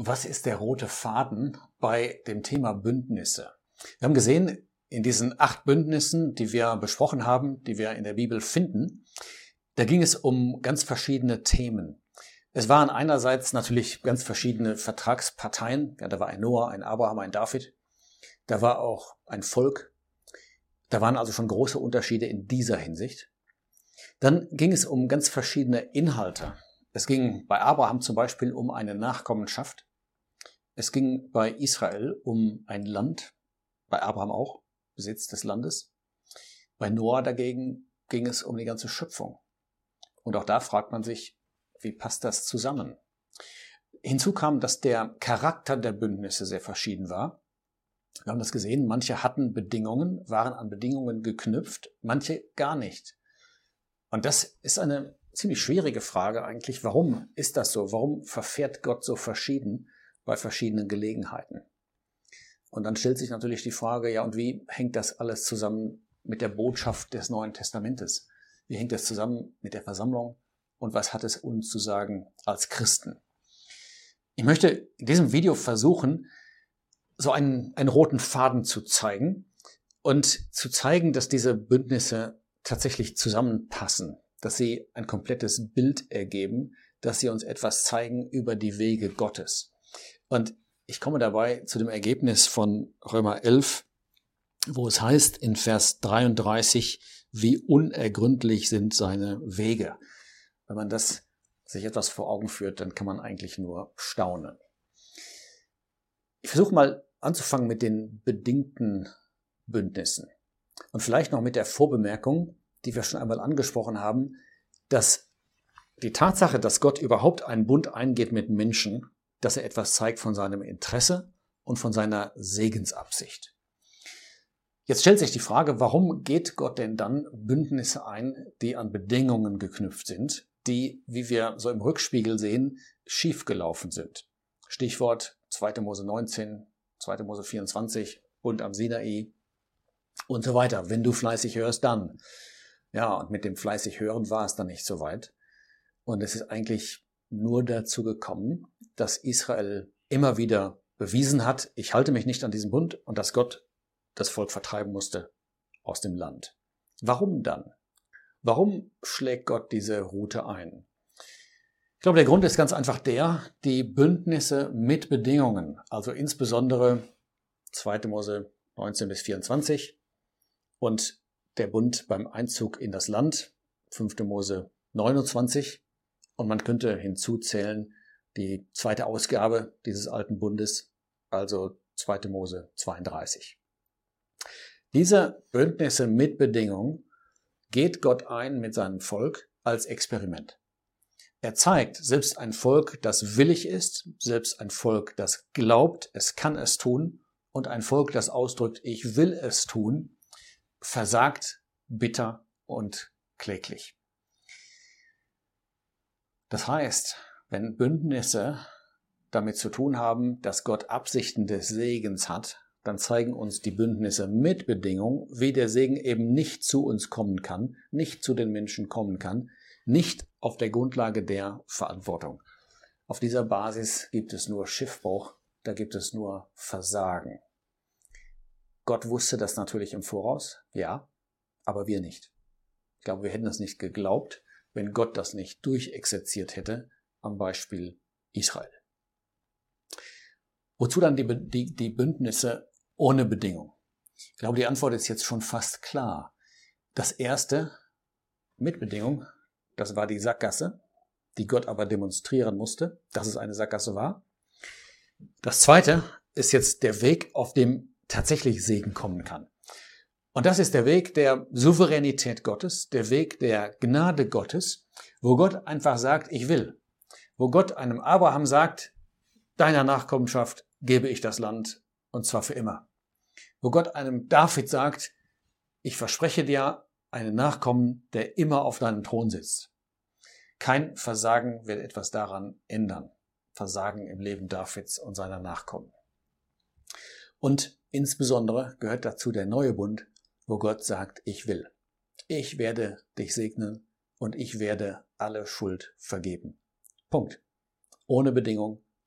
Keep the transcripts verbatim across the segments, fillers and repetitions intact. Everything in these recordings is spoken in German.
Was ist der rote Faden bei dem Thema Bündnisse? Wir haben gesehen, in diesen acht Bündnissen, die wir besprochen haben, die wir in der Bibel finden, da ging es um ganz verschiedene Themen. Es waren einerseits natürlich ganz verschiedene Vertragsparteien. Ja, da war ein Noah, ein Abraham, ein David. Da war auch ein Volk. Da waren also schon große Unterschiede in dieser Hinsicht. Dann ging es um ganz verschiedene Inhalte. Es ging bei Abraham zum Beispiel um eine Nachkommenschaft. Es ging bei Israel um ein Land, bei Abraham auch, Besitz des Landes. Bei Noah dagegen ging es um die ganze Schöpfung. Und auch da fragt man sich, wie passt das zusammen? Hinzu kam, dass der Charakter der Bündnisse sehr verschieden war. Wir haben das gesehen, manche hatten Bedingungen, waren an Bedingungen geknüpft, manche gar nicht. Und das ist eine ziemlich schwierige Frage eigentlich. Warum ist das so? Warum verfährt Gott so verschieden bei verschiedenen Gelegenheiten? Und dann stellt sich natürlich die Frage, ja, und wie hängt das alles zusammen mit der Botschaft des Neuen Testamentes? Wie hängt das zusammen mit der Versammlung? Und was hat es uns zu sagen als Christen? Ich möchte in diesem Video versuchen, so einen, einen roten Faden zu zeigen und zu zeigen, dass diese Bündnisse tatsächlich zusammenpassen, dass sie ein komplettes Bild ergeben, dass sie uns etwas zeigen über die Wege Gottes. Und ich komme dabei zu dem Ergebnis von Römer elf, wo es heißt in Vers dreiunddreißig, wie unergründlich sind seine Wege. Wenn man das sich etwas vor Augen führt, dann kann man eigentlich nur staunen. Ich versuche mal anzufangen mit den bedingten Bündnissen. Und vielleicht noch mit der Vorbemerkung, die wir schon einmal angesprochen haben, dass die Tatsache, dass Gott überhaupt einen Bund eingeht mit Menschen, dass er etwas zeigt von seinem Interesse und von seiner Segensabsicht. Jetzt stellt sich die Frage, warum geht Gott denn dann Bündnisse ein, die an Bedingungen geknüpft sind, die, wie wir so im Rückspiegel sehen, schiefgelaufen sind. Stichwort zweiter Mose neunzehn, zweiter Mose vierundzwanzig, Bund am Sinai und so weiter. Wenn du fleißig hörst, dann. Ja, und mit dem fleißig hören war es dann nicht so weit. Und es ist eigentlich nur dazu gekommen, dass Israel immer wieder bewiesen hat, ich halte mich nicht an diesen Bund und dass Gott das Volk vertreiben musste aus dem Land. Warum dann? Warum schlägt Gott diese Route ein? Ich glaube, der Grund ist ganz einfach der, die Bündnisse mit Bedingungen, also insbesondere zweiter Mose neunzehn bis vierundzwanzig und der Bund beim Einzug in das Land, fünfter Mose neunundzwanzig, und man könnte hinzuzählen die zweite Ausgabe dieses alten Bundes, also zweiter Mose zweiunddreißig. Diese Bündnisse mit Bedingungen geht Gott ein mit seinem Volk als Experiment. Er zeigt, selbst ein Volk, das willig ist, selbst ein Volk, das glaubt, es kann es tun, und ein Volk, das ausdrückt, ich will es tun, versagt bitter und kläglich. Das heißt, wenn Bündnisse damit zu tun haben, dass Gott Absichten des Segens hat, dann zeigen uns die Bündnisse mit Bedingung, wie der Segen eben nicht zu uns kommen kann, nicht zu den Menschen kommen kann, nicht auf der Grundlage der Verantwortung. Auf dieser Basis gibt es nur Schiffbruch, da gibt es nur Versagen. Gott wusste das natürlich im Voraus, ja, aber wir nicht. Ich glaube, wir hätten das nicht geglaubt, wenn Gott das nicht durchexerziert hätte, am Beispiel Israel. Wozu dann die, die, die Bündnisse ohne Bedingung? Ich glaube, die Antwort ist jetzt schon fast klar. Das erste mit Bedingung, das war die Sackgasse, die Gott aber demonstrieren musste, dass es eine Sackgasse war. Das zweite ist jetzt der Weg, auf dem tatsächlich Segen kommen kann. Und das ist der Weg der Souveränität Gottes, der Weg der Gnade Gottes, wo Gott einfach sagt, ich will. Wo Gott einem Abraham sagt, deiner Nachkommenschaft gebe ich das Land, und zwar für immer. Wo Gott einem David sagt, ich verspreche dir einen Nachkommen, der immer auf deinem Thron sitzt. Kein Versagen wird etwas daran ändern. Versagen im Leben Davids und seiner Nachkommen. Und insbesondere gehört dazu der neue Bund, wo Gott sagt, ich will. Ich werde dich segnen und ich werde alle Schuld vergeben. Punkt. Ohne Bedingung,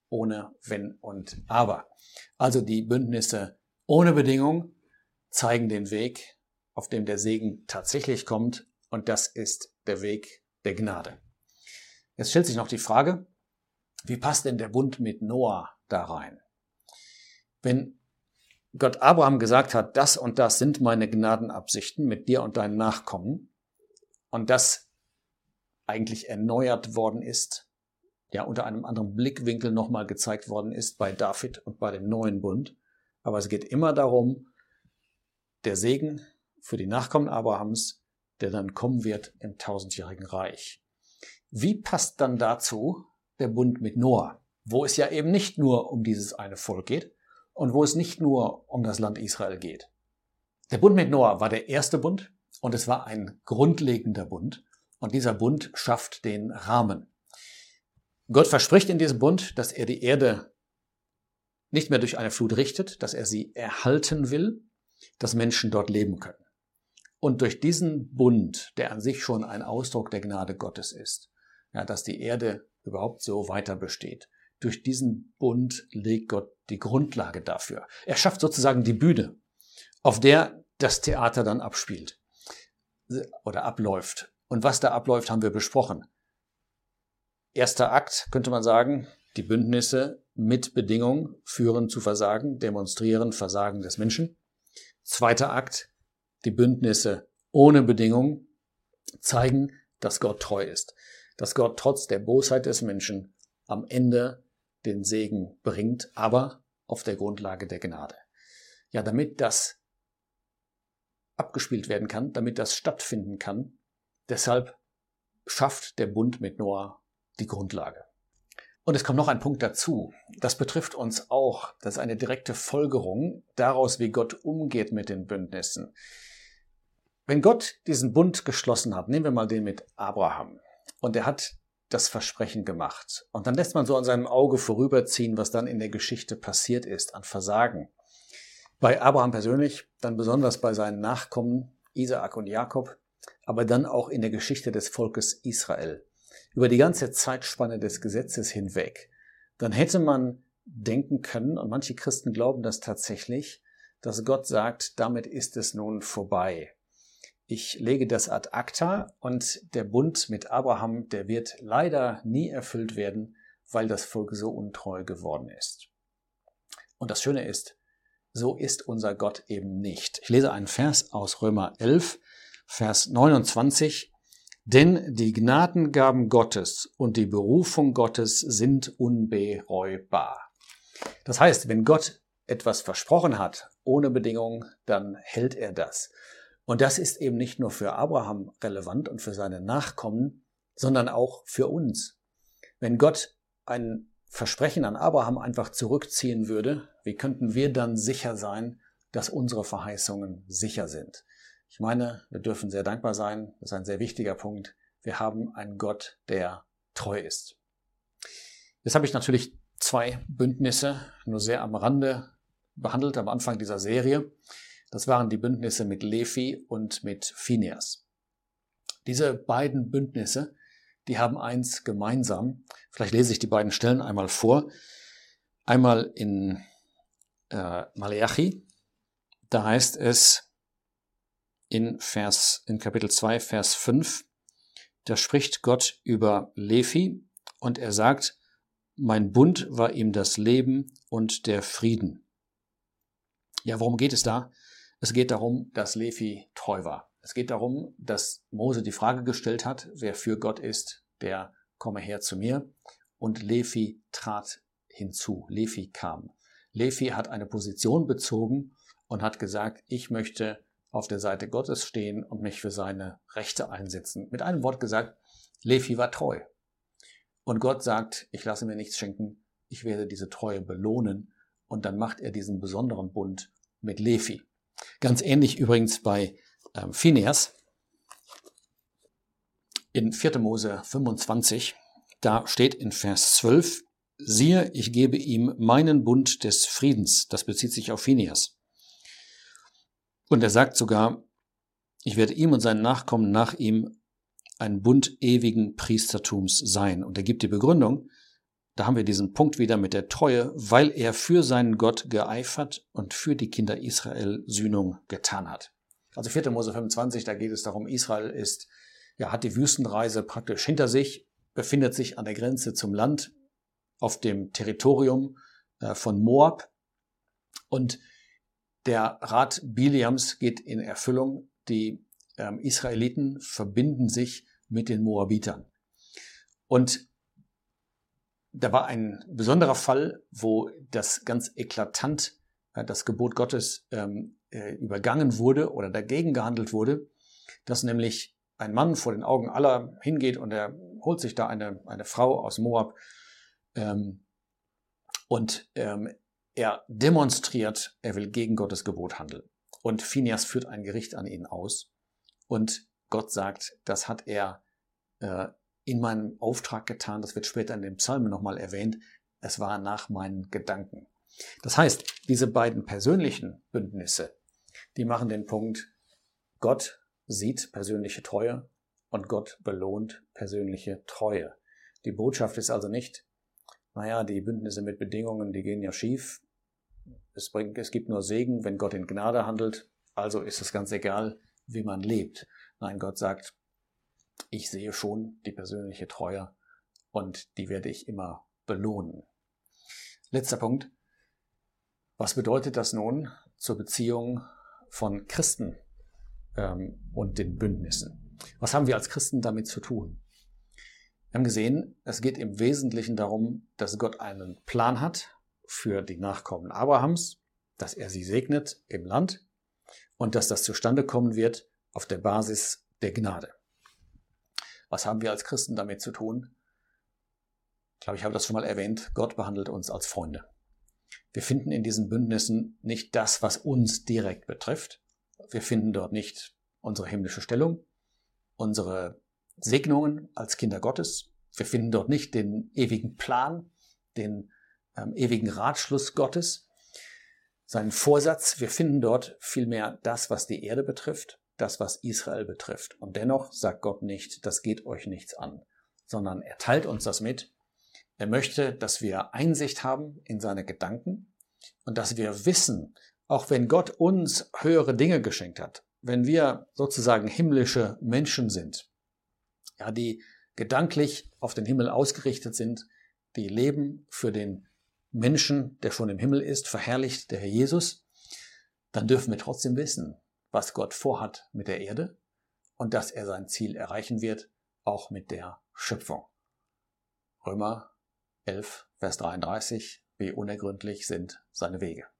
ohne Wenn und Aber. Also die Bündnisse ohne Bedingung zeigen den Weg, auf dem der Segen tatsächlich kommt, und das ist der Weg der Gnade. Jetzt stellt sich noch die Frage, wie passt denn der Bund mit Noah da rein? Wenn Gott Abraham gesagt hat, das und das sind meine Gnadenabsichten mit dir und deinen Nachkommen, und das eigentlich erneuert worden ist, ja unter einem anderen Blickwinkel nochmal gezeigt worden ist bei David und bei dem neuen Bund, aber es geht immer darum, der Segen für die Nachkommen Abrahams, der dann kommen wird im tausendjährigen Reich. Wie passt dann dazu der Bund mit Noah, wo es ja eben nicht nur um dieses eine Volk geht und wo es nicht nur um das Land Israel geht? Der Bund mit Noah war der erste Bund und es war ein grundlegender Bund, und dieser Bund schafft den Rahmen. Gott verspricht in diesem Bund, dass er die Erde nicht mehr durch eine Flut richtet, dass er sie erhalten will, dass Menschen dort leben können. Und durch diesen Bund, der an sich schon ein Ausdruck der Gnade Gottes ist, ja, dass die Erde überhaupt so weiter besteht, durch diesen Bund legt Gott die Grundlage dafür. Er schafft sozusagen die Bühne, auf der das Theater dann abspielt oder abläuft. Und was da abläuft, haben wir besprochen. Erster Akt, könnte man sagen, die Bündnisse mit Bedingung führen zu Versagen, demonstrieren Versagen des Menschen. Zweiter Akt, die Bündnisse ohne Bedingung zeigen, dass Gott treu ist, dass Gott trotz der Bosheit des Menschen am Ende den Segen bringt, aber auf der Grundlage der Gnade. Ja, damit das abgespielt werden kann, damit das stattfinden kann, deshalb schafft der Bund mit Noah die Grundlage. Und es kommt noch ein Punkt dazu. Das betrifft uns auch. Das ist eine direkte Folgerung daraus, wie Gott umgeht mit den Bündnissen. Wenn Gott diesen Bund geschlossen hat, nehmen wir mal den mit Abraham, und er hat das Versprechen gemacht, und dann lässt man so an seinem Auge vorüberziehen, was dann in der Geschichte passiert ist an Versagen. Bei Abraham persönlich, dann besonders bei seinen Nachkommen Isaak und Jakob, aber dann auch in der Geschichte des Volkes Israel. Über die ganze Zeitspanne des Gesetzes hinweg, dann hätte man denken können, und manche Christen glauben das tatsächlich, dass Gott sagt, damit ist es nun vorbei. Ich lege das ad acta, und der Bund mit Abraham, der wird leider nie erfüllt werden, weil das Volk so untreu geworden ist. Und das Schöne ist, so ist unser Gott eben nicht. Ich lese einen Vers aus Römer elf, Vers neunundzwanzig. Denn die Gnadengaben Gottes und die Berufung Gottes sind unbereubar. Das heißt, wenn Gott etwas versprochen hat, ohne Bedingung, dann hält er das. Und das ist eben nicht nur für Abraham relevant und für seine Nachkommen, sondern auch für uns. Wenn Gott ein Versprechen an Abraham einfach zurückziehen würde, wie könnten wir dann sicher sein, dass unsere Verheißungen sicher sind? Ich meine, wir dürfen sehr dankbar sein, das ist ein sehr wichtiger Punkt. Wir haben einen Gott, der treu ist. Jetzt habe ich natürlich zwei Bündnisse nur sehr am Rande behandelt am Anfang dieser Serie. Das waren die Bündnisse mit Levi und mit Phinehas. Diese beiden Bündnisse, die haben eins gemeinsam. Vielleicht lese ich die beiden Stellen einmal vor. Einmal in äh, Maleachi, da heißt es, In, Vers, in Kapitel zwei, Vers fünf, da spricht Gott über Levi und er sagt, mein Bund war ihm das Leben und der Frieden. Ja, worum geht es da? Es geht darum, dass Levi treu war. Es geht darum, dass Mose die Frage gestellt hat, wer für Gott ist, der komme her zu mir. Und Levi trat hinzu. Levi kam. Levi hat eine Position bezogen und hat gesagt, ich möchte auf der Seite Gottes stehen und mich für seine Rechte einsetzen. Mit einem Wort gesagt, Levi war treu. Und Gott sagt, ich lasse mir nichts schenken, ich werde diese Treue belohnen. Und dann macht er diesen besonderen Bund mit Levi. Ganz ähnlich übrigens bei ähm, Phinehas. In vierter Mose fünfundzwanzig, da steht in Vers zwölf, siehe, ich gebe ihm meinen Bund des Friedens. Das bezieht sich auf Phinehas. Und er sagt sogar, ich werde ihm und seinen Nachkommen nach ihm ein Bund ewigen Priestertums sein. Und er gibt die Begründung, da haben wir diesen Punkt wieder mit der Treue, weil er für seinen Gott geeifert und für die Kinder Israel Sühnung getan hat. Also vierter Mose fünfundzwanzig, da geht es darum, Israel ist, ja, hat die Wüstenreise praktisch hinter sich, befindet sich an der Grenze zum Land, auf dem Territorium äh, von Moab. Und der Rat Biliams geht in Erfüllung. Die ähm, Israeliten verbinden sich mit den Moabitern. Und da war ein besonderer Fall, wo das ganz eklatant, äh, das Gebot Gottes ähm, äh, übergangen wurde oder dagegen gehandelt wurde, dass nämlich ein Mann vor den Augen aller hingeht und er holt sich da eine, eine Frau aus Moab ähm, und ähm, er demonstriert, er will gegen Gottes Gebot handeln. Und Phinehas führt ein Gericht an ihn aus und Gott sagt, das hat er äh, in meinem Auftrag getan, das wird später in den Psalmen nochmal erwähnt, es war nach meinen Gedanken. Das heißt, diese beiden persönlichen Bündnisse, die machen den Punkt, Gott sieht persönliche Treue und Gott belohnt persönliche Treue. Die Botschaft ist also nicht, naja, die Bündnisse mit Bedingungen, die gehen ja schief. Es bringt, es gibt nur Segen, wenn Gott in Gnade handelt. Also ist es ganz egal, wie man lebt. Nein, Gott sagt, ich sehe schon die persönliche Treue und die werde ich immer belohnen. Letzter Punkt. Was bedeutet das nun zur Beziehung von Christen ähm, und den Bündnissen? Was haben wir als Christen damit zu tun? Wir haben gesehen, es geht im Wesentlichen darum, dass Gott einen Plan hat für die Nachkommen Abrahams, dass er sie segnet im Land und dass das zustande kommen wird auf der Basis der Gnade. Was haben wir als Christen damit zu tun? Ich glaube, ich habe das schon mal erwähnt. Gott behandelt uns als Freunde. Wir finden in diesen Bündnissen nicht das, was uns direkt betrifft. Wir finden dort nicht unsere himmlische Stellung, unsere Segnungen als Kinder Gottes. Wir finden dort nicht den ewigen Plan, den ähm, ewigen Ratschluss Gottes, seinen Vorsatz. Wir finden dort vielmehr das, was die Erde betrifft, das, was Israel betrifft. Und dennoch sagt Gott nicht, das geht euch nichts an, sondern er teilt uns das mit. Er möchte, dass wir Einsicht haben in seine Gedanken und dass wir wissen, auch wenn Gott uns höhere Dinge geschenkt hat, wenn wir sozusagen himmlische Menschen sind, ja, die gedanklich auf den Himmel ausgerichtet sind, die leben für den Menschen, der schon im Himmel ist, verherrlicht der Herr Jesus, dann dürfen wir trotzdem wissen, was Gott vorhat mit der Erde und dass er sein Ziel erreichen wird, auch mit der Schöpfung. Römer elf, Vers dreiunddreißig, wie unergründlich sind seine Wege.